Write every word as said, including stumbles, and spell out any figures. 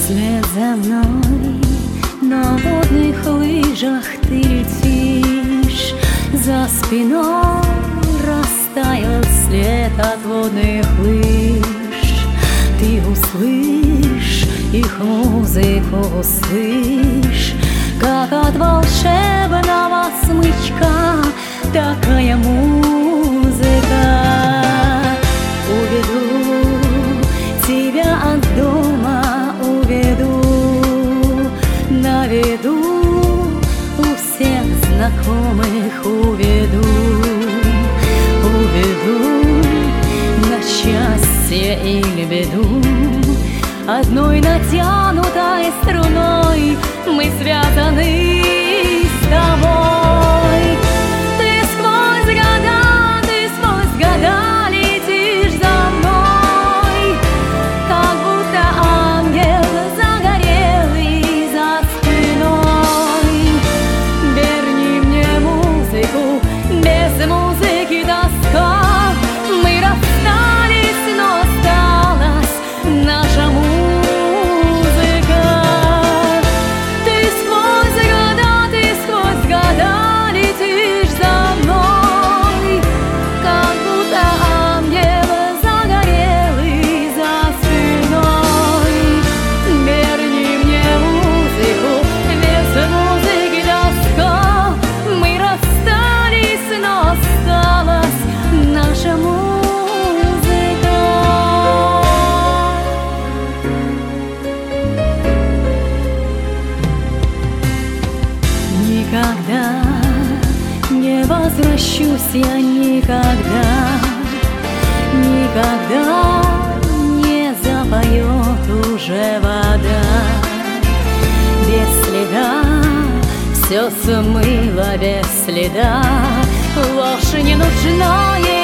Вслед за мной на водных лыжах ты летишь, за спиной растает след от водных лыж. Ты услышь их музыку, услышь, как от волшебного смычка такая музыка. Уведу тебя от дома, уведу, наведу у всех знакомых, уведу, уведу на счастье или беду. Одной натянутой струной мы связаны с тобой. Ты сквозь года, ты сквозь года летишь за мной, как будто ангел загорелый за спиной. Верни мне музыку, без музыки тоска. Мы расстались, но осталась наша музыка. Никогда не возвращусь я, никогда, никогда не запоет уже вода. Без следа все смыло, без следа ложь не нужна.